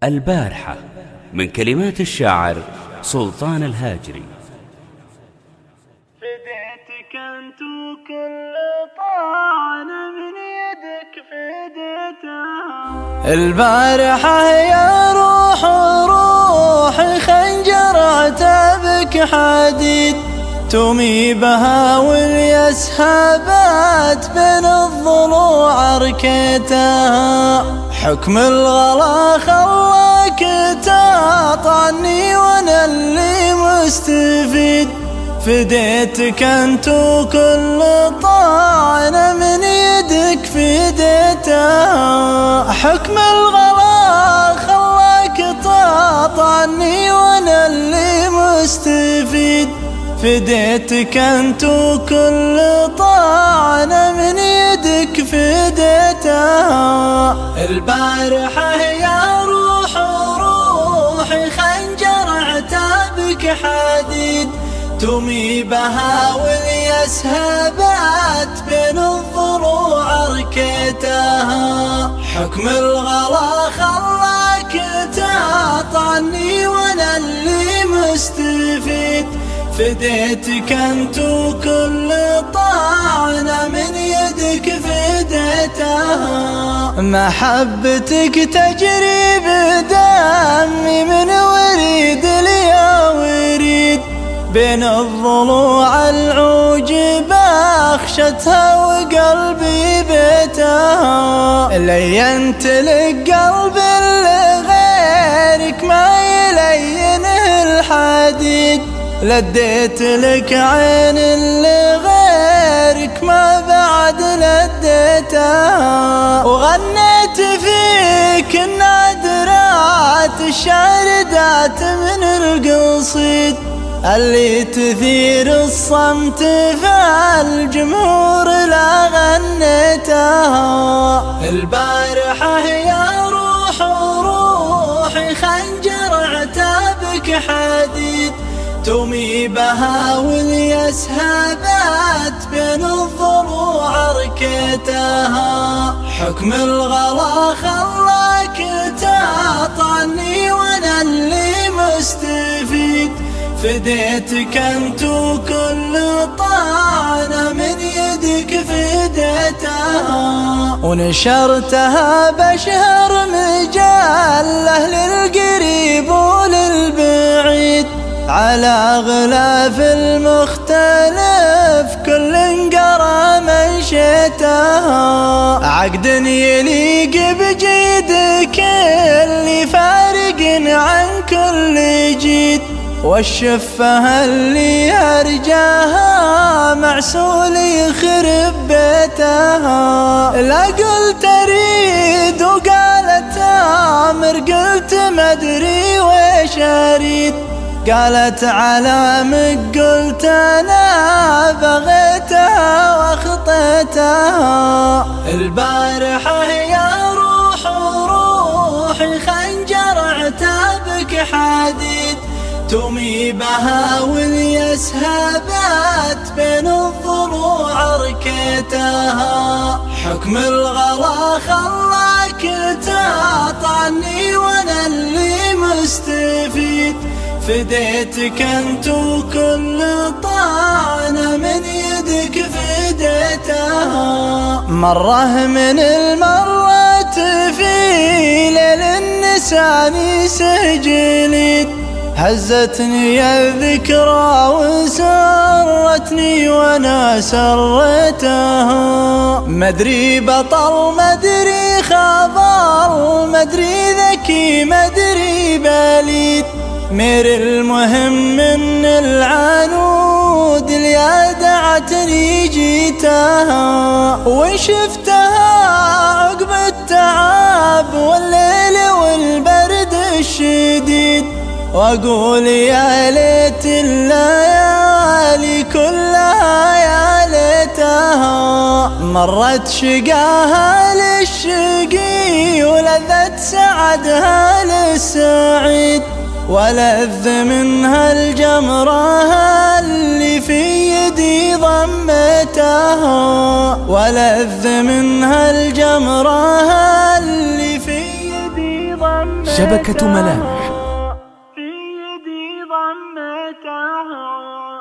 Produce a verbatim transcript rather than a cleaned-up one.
البارحة من كلمات الشاعر سلطان الهاجري. فديتك انت وكل طعنة من يدك فديتها. البارحة يا روح روحي خنجر عتابك حديد، تومي بها والياس هابت بين الضلوع ركيتها. حكم الغلا خلاك تطعني وانا اللي مستفيد، فديتك انت وكل طعنة من يدك فديتها. حكم الغلا خلاك تطعني وانا اللي مستفيد، فديتك انت وكل طعنة من يدك فديتها. البارحة يا روح روحي خنجر عتابك حديد، تومي بها والياس هابت بين الضلوع ركيتها. حكم الغلا خلاك تطعني وانا اللي مستفيد، فديتك انت وكل طعنة من يدك فديتها. محبتك تجري بدمي من وريد ليا وريد، بين الضلوع العوجب اخشتها وقلبي بيتها. لينت لك قلب اللي غيرك ما يلينه الحديد، لديت لك عين اللي غيرك ما بعد لديتها. وغنيت فيك النادرات الشاردات من القصيد، اللي تثير الصمت فالجمهور لا غنيتها. البارحة يا روح روحي خنجر عتابك حديد، تومي بها والياس هابت بين الضلوع ركيتها. حكم الغلا خلاك تطعني وانا اللي مستفيد، فديتك انت وكل طعنة من يدك فديتها. ونشرتها بشهر مجلة للقريب وللبعيد، على غلاف المختلف كل قرى منشتها. عقد يليق بجيدك اللي فارق عن كل جيد، والشفة اللي أرجاها معسول يخرب بيتها. لا قلت أريد وقالت آمر، قلت مدري ويش أريد، قالت علامك قلت أنا بغيتها واخطيتها. البارحة يا روح روحي خنجر عتابك حديد، تومي بها والياس هابت بين الضلوع ركيتها. حكم الغلا خلاك تطعني وانا اللي مستفيد، فديتك انت وكل طعنة من يدك فديتها. مرة من المرات في ليل النساني سجلت، هزتني الذكرى وسرتني وانا سرتها. مدري بطل مدري خبر، مدري ذكي مدري بليد، مير المهم من العنود اللي دعتني جيتها. وشفتها عقب التعب والليل والبرد الشديد، واقول يا ليت الليالي كلها يا ليتها. مرت شقاها للشقي ولذت سعدها للسعيد، ولذ منها الجمرة اللي في يدي ضمتها. ولذ منها الجمرة اللي في يدي ضمتها. شبكة ملامح. في يدي ضمتها